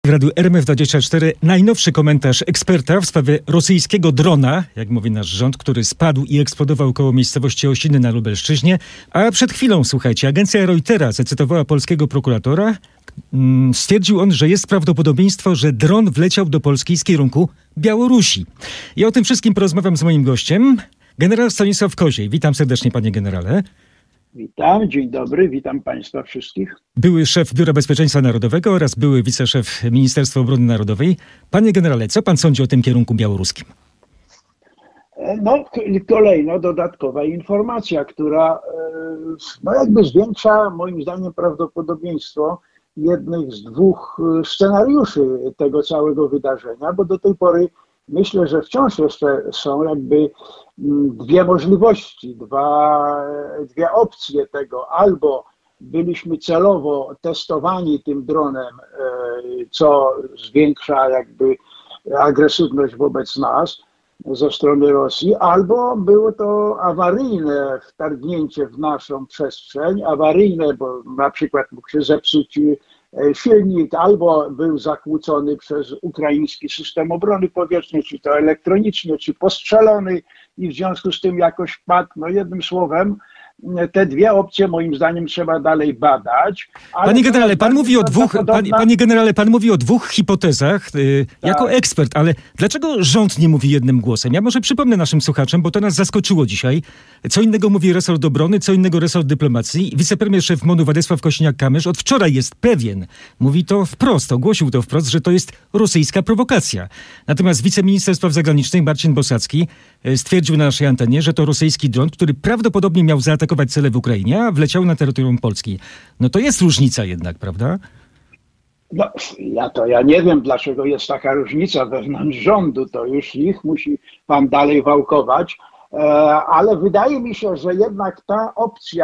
W Radiu RMF24 najnowszy komentarz eksperta w sprawie rosyjskiego drona, jak mówi nasz rząd, który spadł i eksplodował koło miejscowości Osiny na Lubelszczyźnie. A przed chwilą, słuchajcie, agencja Reutera zacytowała polskiego prokuratora. Stwierdził on, że jest prawdopodobieństwo, że dron wleciał do Polski z kierunku Białorusi. I o tym wszystkim porozmawiam z moim gościem, generał Stanisław Koziej. Witam serdecznie, panie generale. Witam, dzień dobry, witam państwa wszystkich. Były szef Biura Bezpieczeństwa Narodowego oraz były wiceszef Ministerstwa Obrony Narodowej. Panie generale, co pan sądzi o tym kierunku białoruskim? No, kolejna dodatkowa informacja, która jakby zwiększa moim zdaniem prawdopodobieństwo jednych z dwóch scenariuszy tego całego wydarzenia, bo do tej pory myślę, że wciąż jeszcze są jakby dwie możliwości, dwie opcje tego. Albo byliśmy celowo testowani tym dronem, co zwiększa jakby agresywność wobec nas ze strony Rosji, albo było to awaryjne wtargnięcie w naszą przestrzeń, awaryjne, bo na przykład mógł się zepsuć silnik, albo był zakłócony przez ukraiński system obrony powietrznej, czy to elektronicznie, czy postrzelony i w związku z tym jakoś wpadł. No jednym słowem, te dwie opcje moim zdaniem trzeba dalej badać. Panie generale, pan mówi o dwóch hipotezach jako ekspert, ale dlaczego rząd nie mówi jednym głosem? Ja może przypomnę naszym słuchaczom, bo to nas zaskoczyło dzisiaj. Co innego mówi resort obrony, co innego resort dyplomacji. Wicepremier szef MON-u Władysław Kosiniak-Kamysz od wczoraj jest pewien, mówi to wprost, ogłosił to wprost, że to jest rosyjska prowokacja. Natomiast wiceminister spraw zagranicznych Marcin Bosacki stwierdził na naszej antenie, że to rosyjski dron, który prawdopodobnie miał zaatakować cele w Ukrainie, a wleciał na terytorium Polski. No to jest różnica jednak, prawda? No, ja nie wiem, dlaczego jest taka różnica wewnątrz rządu. To już ich musi pan dalej wałkować. Ale wydaje mi się, że jednak ta opcja,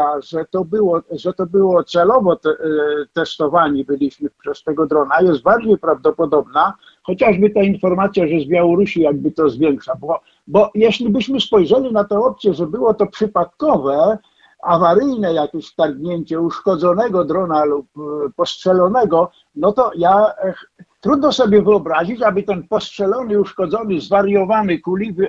że to było celowo testowani byliśmy przez tego drona, jest bardziej prawdopodobna, chociażby ta informacja, że z Białorusi jakby to zwiększa. Bo jeśli byśmy spojrzeli na tę opcję, że było to przypadkowe, awaryjne jakieś wtargnięcie uszkodzonego drona lub postrzelonego, no to trudno sobie wyobrazić, aby ten postrzelony, uszkodzony, zwariowany,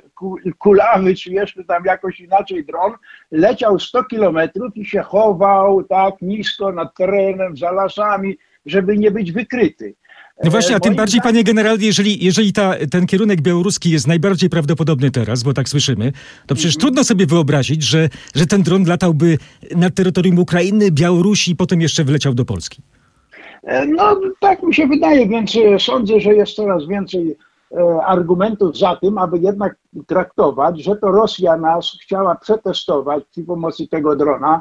kulawy, czy jeszcze tam jakoś inaczej dron leciał 100 kilometrów i się chował tak nisko nad terenem, za lasami, żeby nie być wykryty. No właśnie, a tym bardziej, panie generale, jeżeli ten kierunek białoruski jest najbardziej prawdopodobny teraz, bo tak słyszymy, to przecież trudno sobie wyobrazić, że ten dron latałby nad terytorium Ukrainy, Białorusi i potem jeszcze wleciał do Polski. No tak mi się wydaje, więc sądzę, że jest coraz więcej argumentów za tym, aby jednak traktować, że to Rosja nas chciała przetestować przy pomocy tego drona.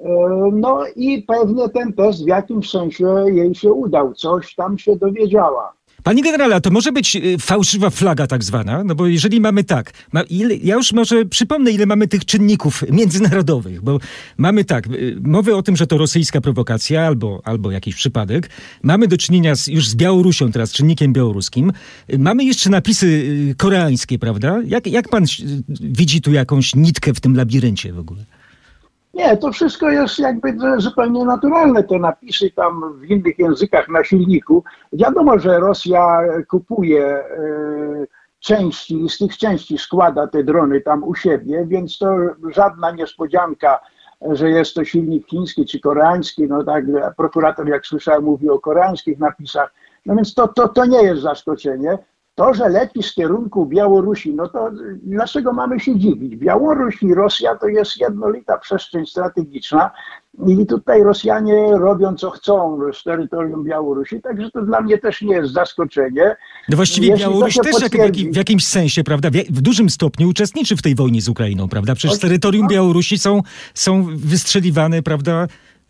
No i pewnie ten test w jakimś sensie jej się udał, coś tam się dowiedziała. Panie generale, a to może być fałszywa flaga tak zwana? No bo jeżeli mamy tak, ja już może przypomnę, ile mamy tych czynników międzynarodowych, bo mamy tak, mowę o tym, że to rosyjska prowokacja albo jakiś przypadek. Mamy do czynienia już z Białorusią teraz, czynnikiem białoruskim. Mamy jeszcze napisy koreańskie, prawda? Jak pan widzi tu jakąś nitkę w tym labiryncie w ogóle? Nie, to wszystko jest jakby zupełnie naturalne, te napisy tam w innych językach na silniku. Wiadomo, że Rosja kupuje części i z tych części składa te drony tam u siebie, więc to żadna niespodzianka, że jest to silnik chiński czy koreański. No tak, prokurator, jak słyszałem, mówi o koreańskich napisach. No więc to nie jest zaskoczenie. To, że leci z kierunku Białorusi, no to dlaczego mamy się dziwić? Białoruś i Rosja to jest jednolita przestrzeń strategiczna i tutaj Rosjanie robią co chcą z terytorium Białorusi, także to dla mnie też nie jest zaskoczenie. No właściwie Białoruś też w jakimś sensie, prawda, w dużym stopniu uczestniczy w tej wojnie z Ukrainą, prawda? Przecież z terytorium Białorusi są wystrzeliwane, prawda,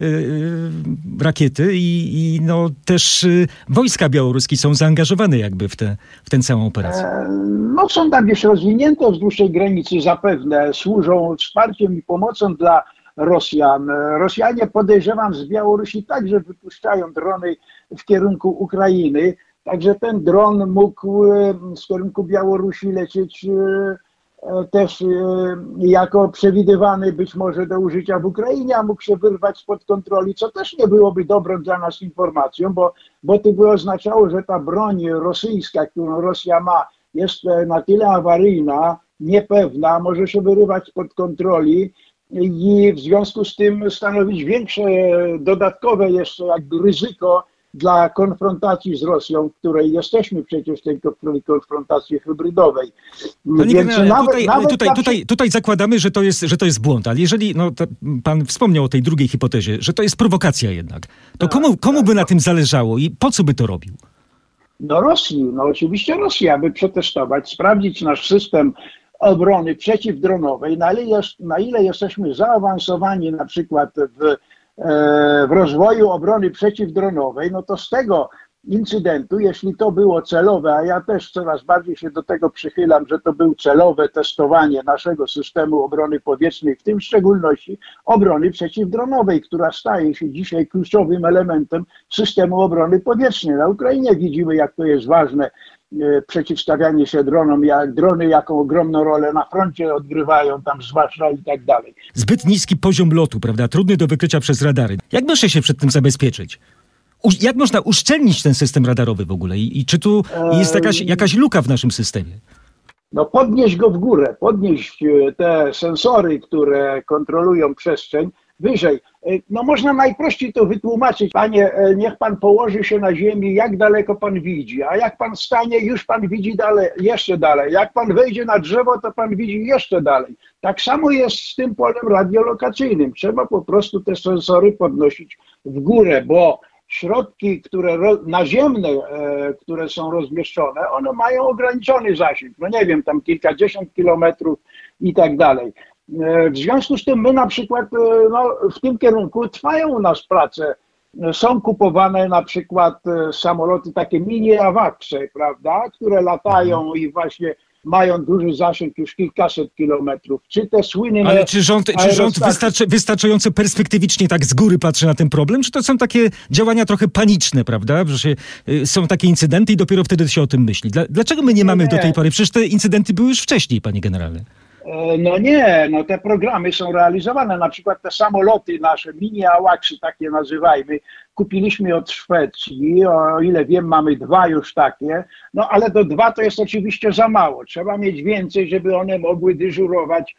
rakiety i no też wojska białoruskie są zaangażowane jakby w tę całą operację. No są tam gdzieś rozwinięte wzdłuż tej granicy, zapewne służą wsparciem i pomocą dla Rosjan. Rosjanie, podejrzewam, z Białorusi także wypuszczają drony w kierunku Ukrainy, także ten dron mógł z kierunku Białorusi lecieć też jako przewidywany być może do użycia w Ukrainie, a mógł się wyrwać spod kontroli, co też nie byłoby dobrą dla nas informacją, bo to by oznaczało, że ta broń rosyjska, którą Rosja ma, jest na tyle awaryjna, niepewna, może się wyrywać spod kontroli i w związku z tym stanowić większe, dodatkowe jeszcze jakby ryzyko dla konfrontacji z Rosją, w której jesteśmy przecież w tej konfrontacji hybrydowej. Panie generale, tutaj zakładamy, że to jest błąd, ale jeżeli, pan wspomniał o tej drugiej hipotezie, że to jest prowokacja jednak, to komu by na tym zależało i po co by to robił? No Rosji, oczywiście Rosji, aby przetestować, sprawdzić nasz system obrony przeciwdronowej, na ile jesteśmy zaawansowani na przykład w rozwoju obrony przeciwdronowej, no to z tego incydentu, jeśli to było celowe, a ja też coraz bardziej się do tego przychylam, że to było celowe testowanie naszego systemu obrony powietrznej, w tym w szczególności obrony przeciwdronowej, która staje się dzisiaj kluczowym elementem systemu obrony powietrznej. Na Ukrainie widzimy, jak to jest ważne, przeciwstawianie się dronom, jak drony jaką ogromną rolę na froncie odgrywają, tam zwłaszcza i tak dalej. Zbyt niski poziom lotu, prawda? Trudny do wykrycia przez radary. Jak można się przed tym zabezpieczyć? Jak można uszczelnić ten system radarowy w ogóle? I czy tu jest jakaś luka w naszym systemie? No podnieść go w górę, podnieść te sensory, które kontrolują przestrzeń, wyżej. No można najprościej to wytłumaczyć. Panie, niech pan położy się na ziemi, jak daleko pan widzi, a jak pan stanie, już pan widzi dalej, jeszcze dalej. Jak pan wejdzie na drzewo, to pan widzi jeszcze dalej. Tak samo jest z tym polem radiolokacyjnym. Trzeba po prostu te sensory podnosić w górę, bo środki, naziemne, które są rozmieszczone, one mają ograniczony zasięg. No nie wiem, tam kilkadziesiąt kilometrów i tak dalej. W związku z tym my na przykład w tym kierunku trwają u nas prace. Są kupowane na przykład samoloty takie mini AWACS-y, prawda, które latają i właśnie mają duży zasięg, już kilkaset kilometrów. Czy te słynne... Ale czy rząd wystarczająco perspektywicznie tak z góry patrzy na ten problem? Czy to są takie działania trochę paniczne, prawda? Że są takie incydenty i dopiero wtedy się o tym myśli. Dlaczego my nie mamy do tej pory? Przecież te incydenty były już wcześniej, panie generale. No te programy są realizowane, na przykład te samoloty nasze, mini AWACS-y takie nazywajmy, kupiliśmy od Szwecji, o ile wiem mamy 2 już takie, no ale do 2 to jest oczywiście za mało, trzeba mieć więcej, żeby one mogły dyżurować,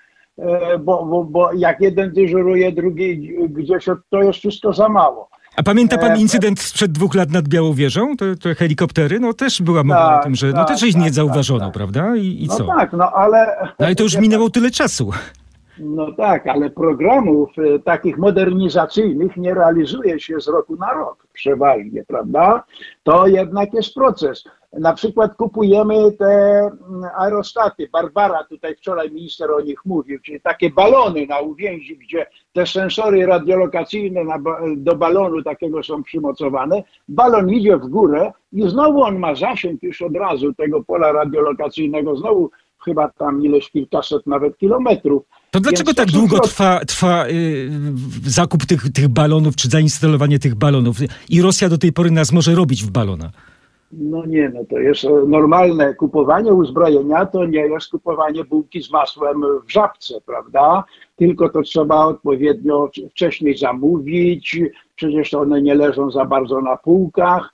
bo jak jeden dyżuruje, drugi gdzieś, to jest wszystko za mało. A pamięta pan incydent sprzed 2 lat nad Białowieżą? Te helikoptery? No też była mowa o tym, że też ich nie zauważono, prawda? I co? Tak, ale... No ale to już minęło tyle czasu. No tak, ale programów takich modernizacyjnych nie realizuje się z roku na rok przeważnie, prawda? To jednak jest proces. Na przykład kupujemy te aerostaty. Barbara tutaj wczoraj minister o nich mówił, czyli takie balony na uwięzi, gdzie te sensory radiolokacyjne do balonu takiego są przymocowane. Balon idzie w górę i znowu on ma zasięg już od razu tego pola radiolokacyjnego, znowu chyba tam ileś kilkaset nawet kilometrów. To dlaczego tak długo trwa zakup tych balonów, czy zainstalowanie tych balonów? I Rosja do tej pory nas może robić w balona? No to jest normalne kupowanie uzbrojenia, to nie jest kupowanie bułki z masłem w Żabce, prawda? Tylko to trzeba odpowiednio wcześniej zamówić, przecież one nie leżą za bardzo na półkach.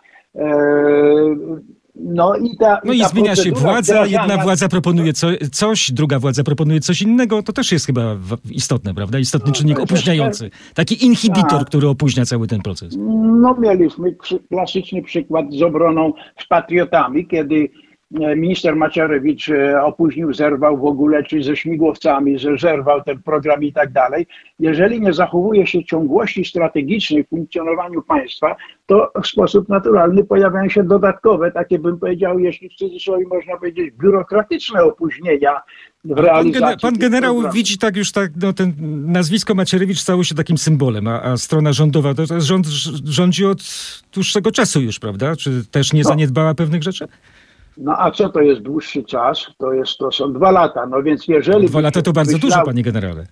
I zmienia się władza, jedna władza proponuje coś, druga władza proponuje coś innego, to też jest chyba istotne, prawda? Istotny czynnik opóźniający. Taki inhibitor, który opóźnia cały ten proces. No mieliśmy klasyczny przykład z obroną, z patriotami, kiedy minister Macierewicz opóźnił, zerwał w ogóle, czy ze śmigłowcami, że zerwał ten program i tak dalej. Jeżeli nie zachowuje się ciągłości strategicznej w funkcjonowaniu państwa, to w sposób naturalny pojawiają się dodatkowe, takie bym powiedział, jeśli w cudzysłowie można powiedzieć, biurokratyczne opóźnienia w realizacji. Pan generał widzi ten nazwisko Macierewicz stało się takim symbolem, a strona rządowa, to rządzi od dłuższego czasu już, prawda? Czy też nie zaniedbała pewnych rzeczy? No a co to jest dłuższy czas? To są 2 lata. No więc jeżeli... 2 lata to bardzo dużo, panie generale.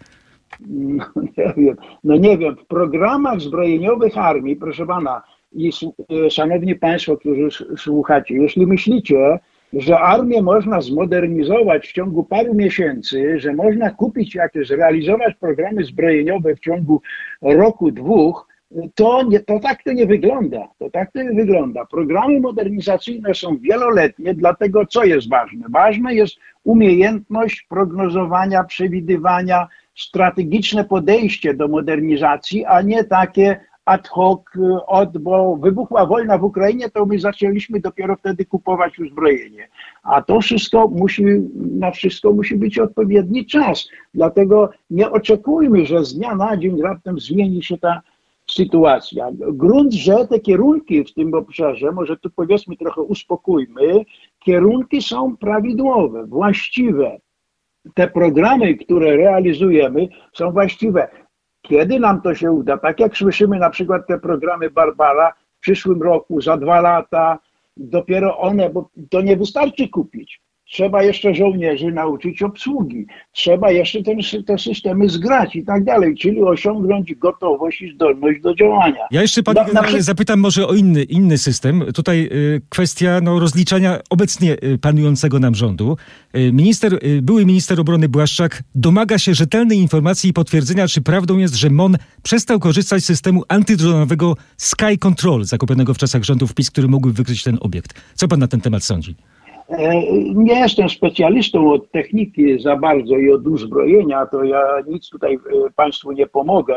Nie wiem. W programach zbrojeniowych armii, proszę pana, i szanowni państwo, którzy słuchacie, jeśli myślicie, że armię można zmodernizować w ciągu paru miesięcy, że można kupić jakieś, realizować programy zbrojeniowe w ciągu roku, dwóch, to tak to nie wygląda. To tak to nie wygląda. Programy modernizacyjne są wieloletnie, dlatego co jest ważne? Ważne jest umiejętność prognozowania, przewidywania, strategiczne podejście do modernizacji, a nie takie ad hoc, bo wybuchła wojna w Ukrainie, to my zaczęliśmy dopiero wtedy kupować uzbrojenie. A to wszystko na wszystko musi być odpowiedni czas. Dlatego nie oczekujmy, że z dnia na dzień raptem zmieni się ta sytuacja. Grunt, że te kierunki w tym obszarze, może tu powiedzmy trochę uspokójmy, kierunki są prawidłowe, właściwe. Te programy, które realizujemy, są właściwe. Kiedy nam to się uda? Tak jak słyszymy na przykład te programy Barbara w przyszłym roku, za 2 lata, dopiero one, bo to nie wystarczy kupić. Trzeba jeszcze żołnierzy nauczyć obsługi, trzeba jeszcze te systemy zgrać i tak dalej, czyli osiągnąć gotowość i zdolność do działania. Ja jeszcze panie generale zapytam może o inny system. Tutaj kwestia rozliczania obecnie panującego nam rządu. Były minister obrony Błaszczak domaga się rzetelnej informacji i potwierdzenia, czy prawdą jest, że MON przestał korzystać z systemu antydronowego Sky Control zakupionego w czasach rządów PiS, który mógłby wykryć ten obiekt. Co pan na ten temat sądzi? Nie jestem specjalistą od techniki za bardzo i od uzbrojenia, to ja nic tutaj Państwu nie pomogę.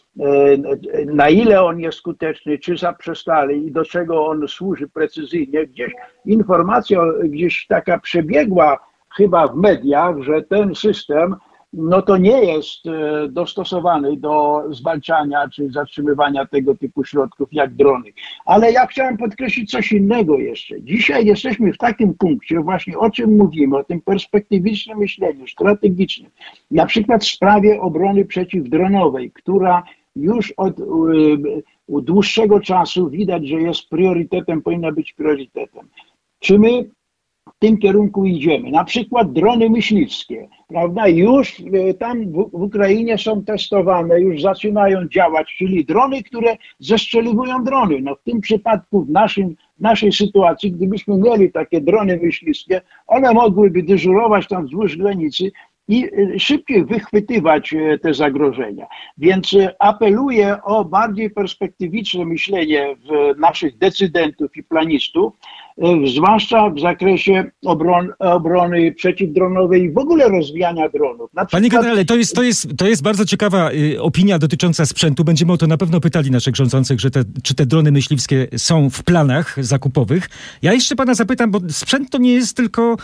Na ile on jest skuteczny, czy zaprzestali i do czego on służy precyzyjnie. Gdzieś informacja gdzieś taka przebiegła chyba w mediach, że ten system to nie jest dostosowany do zwalczania czy zatrzymywania tego typu środków jak drony. Ale ja chciałem podkreślić coś innego jeszcze. Dzisiaj jesteśmy w takim punkcie, właśnie o czym mówimy, o tym perspektywicznym myśleniu, strategicznym. Na przykład w sprawie obrony przeciwdronowej, która już od dłuższego czasu widać, że jest priorytetem, powinna być priorytetem. Czy my w tym kierunku idziemy? Na przykład drony myśliwskie, prawda? Już tam w Ukrainie są testowane, już zaczynają działać, czyli drony, które zestrzeliwują drony. W tym przypadku, w naszej sytuacji, gdybyśmy mieli takie drony myśliwskie, one mogłyby dyżurować tam wzdłuż granicy i szybciej wychwytywać te zagrożenia. Więc apeluję o bardziej perspektywiczne myślenie naszych decydentów i planistów, zwłaszcza w zakresie obrony przeciwdronowej i w ogóle rozwijania dronów. Panie generale, to jest bardzo ciekawa opinia dotycząca sprzętu. Będziemy o to na pewno pytali naszych rządzących, czy te drony myśliwskie są w planach zakupowych. Ja jeszcze pana zapytam, bo sprzęt to nie jest tylko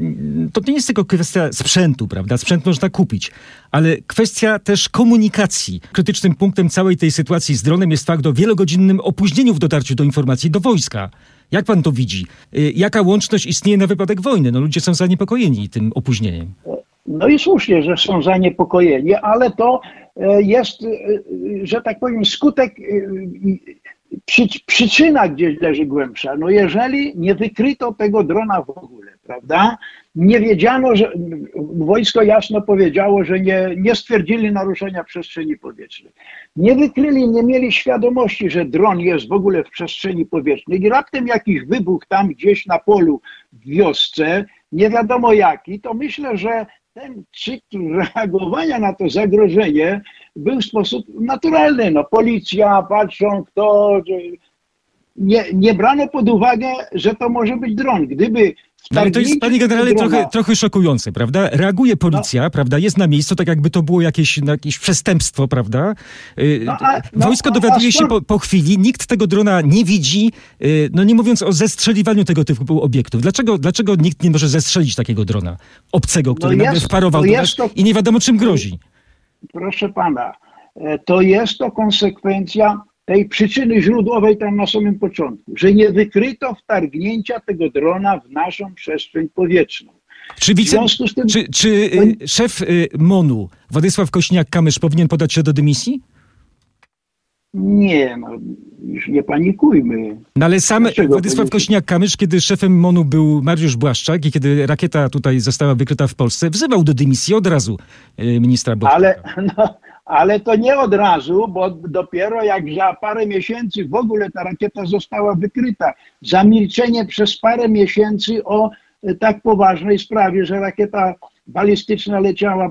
kwestia sprzętu, prawda? Sprzęt można kupić, ale kwestia też komunikacji. Krytycznym punktem całej tej sytuacji z dronem jest fakt o wielogodzinnym opóźnieniu w dotarciu do informacji do wojska. Jak pan to widzi? Jaka łączność istnieje na wypadek wojny? Ludzie są zaniepokojeni tym opóźnieniem. I słusznie, że są zaniepokojeni, ale to jest, że tak powiem, skutek, przyczyna gdzieś leży głębsza. Jeżeli nie wykryto tego drona w ogóle, prawda? Nie wiedziano, że wojsko jasno powiedziało, że nie stwierdzili naruszenia przestrzeni powietrznej. Nie wykryli, nie mieli świadomości, że dron jest w ogóle w przestrzeni powietrznej i raptem jakiś wybuch tam gdzieś na polu w wiosce, nie wiadomo jaki, to myślę, że ten cykl reagowania na to zagrożenie był w sposób naturalny. Policja, patrzą kto... Nie brano pod uwagę, że to może być dron. Gdyby ale to jest, panie generale, trochę szokujące, prawda? Reaguje policja, prawda? Jest na miejscu, tak jakby to było jakieś przestępstwo, prawda? Wojsko dowiaduje się po chwili, nikt tego drona nie widzi, nie mówiąc o zestrzeliwaniu tego typu obiektów. Dlaczego nikt nie może zestrzelić takiego drona obcego, który nagle wparował do nas i nie wiadomo czym grozi? Proszę pana, to jest to konsekwencja tej przyczyny źródłowej tam na samym początku, że nie wykryto wtargnięcia tego drona w naszą przestrzeń powietrzną. Czy szef MON-u, Władysław Kośniak-Kamysz, powinien podać się do dymisji? Nie, już nie panikujmy. Ale sam Władysław Kośniak-Kamysz, kiedy szefem MON-u był Mariusz Błaszczak i kiedy rakieta tutaj została wykryta w Polsce, wzywał do dymisji od razu ministra Błaszczaka. Ale to nie od razu, bo dopiero jak za parę miesięcy w ogóle ta rakieta została wykryta. Zamilczenie przez parę miesięcy o tak poważnej sprawie, że rakieta balistyczna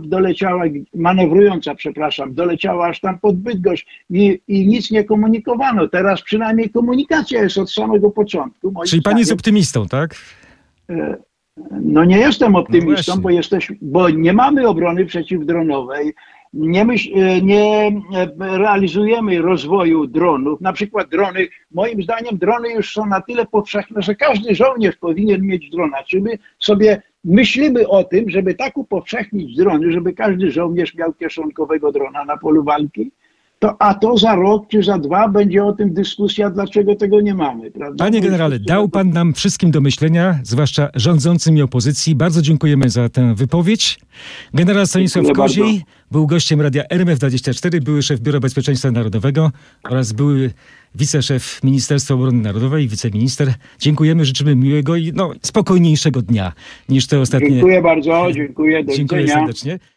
doleciała aż tam pod Bydgoszcz i nic nie komunikowano. Teraz przynajmniej komunikacja jest od samego początku. Czyli pan jest optymistą, tak? No nie jestem optymistą, No bo nie mamy obrony przeciwdronowej, nie realizujemy rozwoju dronów. Na przykład moim zdaniem drony już są na tyle powszechne, że każdy żołnierz powinien mieć drona. Czy my sobie myślimy o tym, żeby tak upowszechnić drony, żeby każdy żołnierz miał kieszonkowego drona na polu walki? A to za rok czy za 2 będzie o tym dyskusja, dlaczego tego nie mamy. Prawda? Panie generale, dał pan nam wszystkim do myślenia, zwłaszcza rządzącym i opozycji. Bardzo dziękujemy za tę wypowiedź. Generał Stanisław Koziej był gościem radia RMF24, były szef Biura Bezpieczeństwa Narodowego oraz były wiceszef Ministerstwa Obrony Narodowej, wiceminister. Dziękujemy, życzymy miłego i spokojniejszego dnia niż te ostatnie. Dziękuję bardzo, dziękuję, do widzenia. Dziękuję serdecznie.